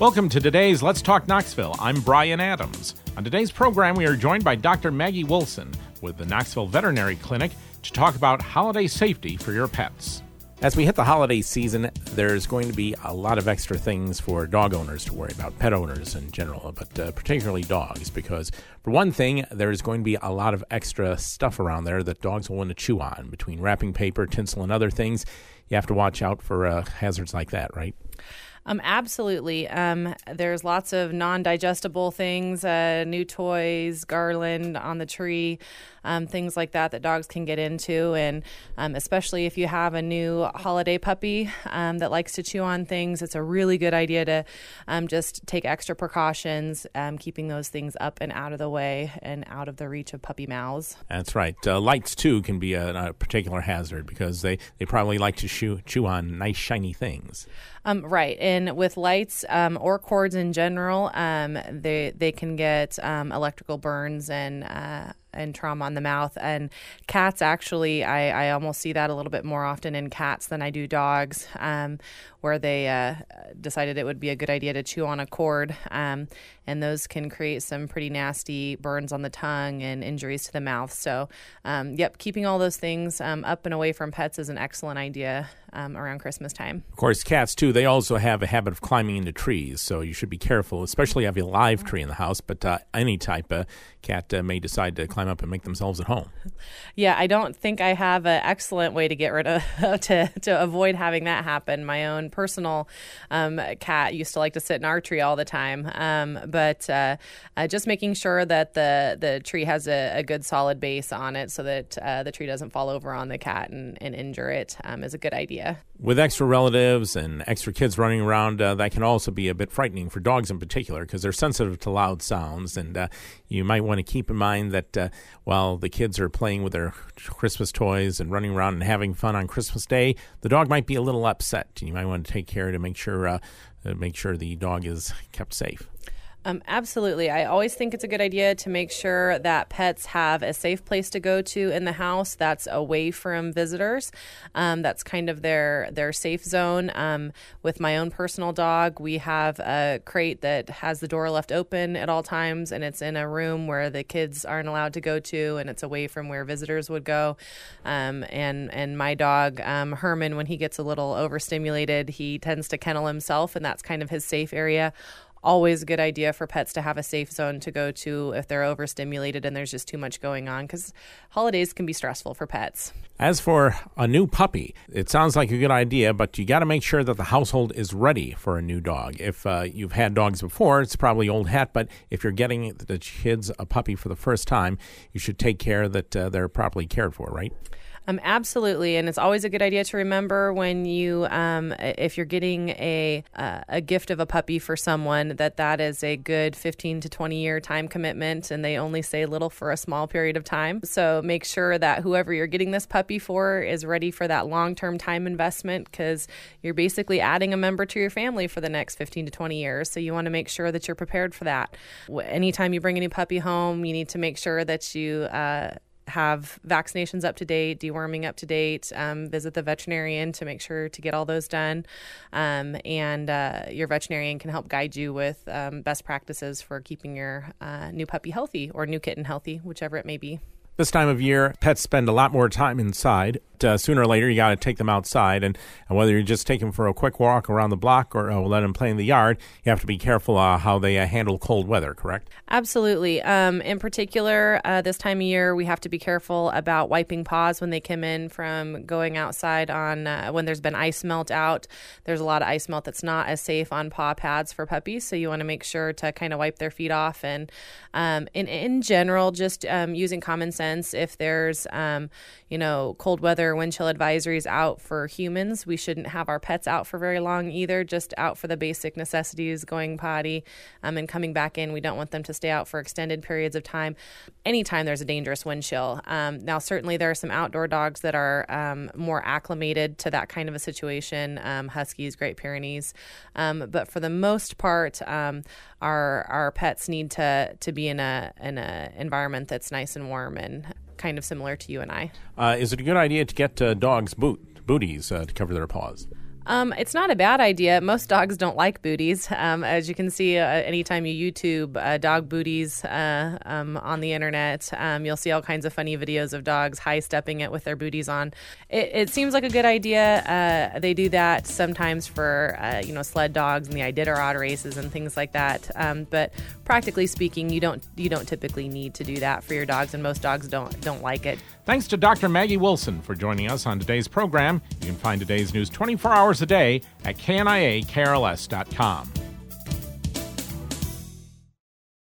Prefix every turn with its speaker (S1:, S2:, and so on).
S1: Welcome to today's Let's Talk Knoxville. I'm Brian Adams. On today's program, we are joined by Dr. Maggie Wilson with the Knoxville Veterinary Clinic to talk about holiday safety for your pets. As we hit the holiday season, there's going to be a lot of extra things for dog owners to worry about, pet owners in general, but particularly dogs, because for one thing, there's going to be a lot of extra stuff around there that dogs will want to chew on. Between wrapping paper, tinsel, and other things, you have to watch out for hazards like that, right?
S2: Absolutely. There's lots of non-digestible things, new toys, garland on the tree, things like that dogs can get into. And especially if you have a new holiday puppy that likes to chew on things, it's a really good idea to just take extra precautions, keeping those things up and out of the way and out of the reach of puppy mouths.
S1: That's right. Lights, too, can be a particular hazard because they probably like to chew on nice, shiny things.
S2: Right. And with lights or cords in general, they can get electrical burns and trauma on the mouth. And cats, actually, I almost see that a little bit more often in cats than I do dogs, where they decided it would be a good idea to chew on a cord. And those can create some pretty nasty burns on the tongue and injuries to the mouth. So, keeping all those things up and away from pets is an excellent idea around Christmas time.
S1: Of course, cats, too, they also have a habit of climbing into trees, so you should be careful, especially if you have a live tree in the house, but any type of cat may decide to climb up and make themselves at home.
S2: Yeah, I don't think I have an excellent way to get rid of, to avoid having that happen. My own personal cat used to like to sit in our tree all the time, but just making sure that the tree has a good solid base on it so that the tree doesn't fall over on the cat and injure it is a good idea.
S1: With extra relatives and extra kids running around, that can also be a bit frightening for dogs in particular because they're sensitive to loud sounds. And you might want to keep in mind that while the kids are playing with their Christmas toys and running around and having fun on Christmas Day, the dog might be a little upset. And you might want to take care to make sure the dog is kept safe.
S2: Absolutely. I always think it's a good idea to make sure that pets have a safe place to go to in the house that's away from visitors. That's kind of their safe zone. With my own personal dog, we have a crate that has the door left open at all times, and it's in a room where the kids aren't allowed to go to, and it's away from where visitors would go. And my dog, Herman, when he gets a little overstimulated, he tends to kennel himself, and that's kind of his safe area. Always a good idea for pets to have a safe zone to go to if they're overstimulated and there's just too much going on, because holidays can be stressful for pets.
S1: As for a new puppy, it sounds like a good idea, but you got to make sure that the household is ready for a new dog. If you've had dogs before, it's probably old hat, but if you're getting the kids a puppy for the first time, you should take care that they're properly cared for, right?
S2: Absolutely, and it's always a good idea to remember when you, if you're getting a gift of a puppy for someone, that is a good 15 to 20 year time commitment, and they only say little for a small period of time. So make sure that whoever you're getting this puppy for is ready for that long-term time investment, because you're basically adding a member to your family for the next 15 to 20 years. So you want to make sure that you're prepared for that. Anytime you bring a new puppy home, you need to make sure that you have vaccinations up to date, deworming up to date, visit the veterinarian to make sure to get all those done. And your veterinarian can help guide you with best practices for keeping your new puppy healthy or new kitten healthy, whichever it may be.
S1: This time of year, pets spend a lot more time inside. Sooner or later, you got to take them outside. And whether you just take them for a quick walk around the block or let them play in the yard, you have to be careful how they handle cold weather, correct?
S2: Absolutely. In particular, this time of year, we have to be careful about wiping paws when they come in from going outside on when there's been ice melt out. There's a lot of ice melt that's not as safe on paw pads for puppies, so you want to make sure to kind of wipe their feet off. And in general, just using common sense, if there's cold weather, wind chill advisories out for humans, we shouldn't have our pets out for very long either, just out for the basic necessities, going potty and coming back in. We don't want them to stay out for extended periods of time anytime there's a dangerous wind chill. Now, certainly there are some outdoor dogs that are more acclimated to that kind of a situation, Huskies, Great Pyrenees. But for the most part, our pets need to be in a environment that's nice and warm and kind of similar to you and I.
S1: Is it a good idea to get dogs booties to cover their paws?
S2: It's not a bad idea. Most dogs don't like booties. As you can see, anytime you YouTube dog booties on the internet, you'll see all kinds of funny videos of dogs high-stepping it with their booties on. It seems like a good idea. They do that sometimes for, sled dogs and the Iditarod races and things like that. But practically speaking, you don't typically need to do that for your dogs, and most dogs don't like it.
S1: Thanks to Dr. Maggie Wilson for joining us on today's program. You can find today's news 24 hours a day at KNIAKRLS.com.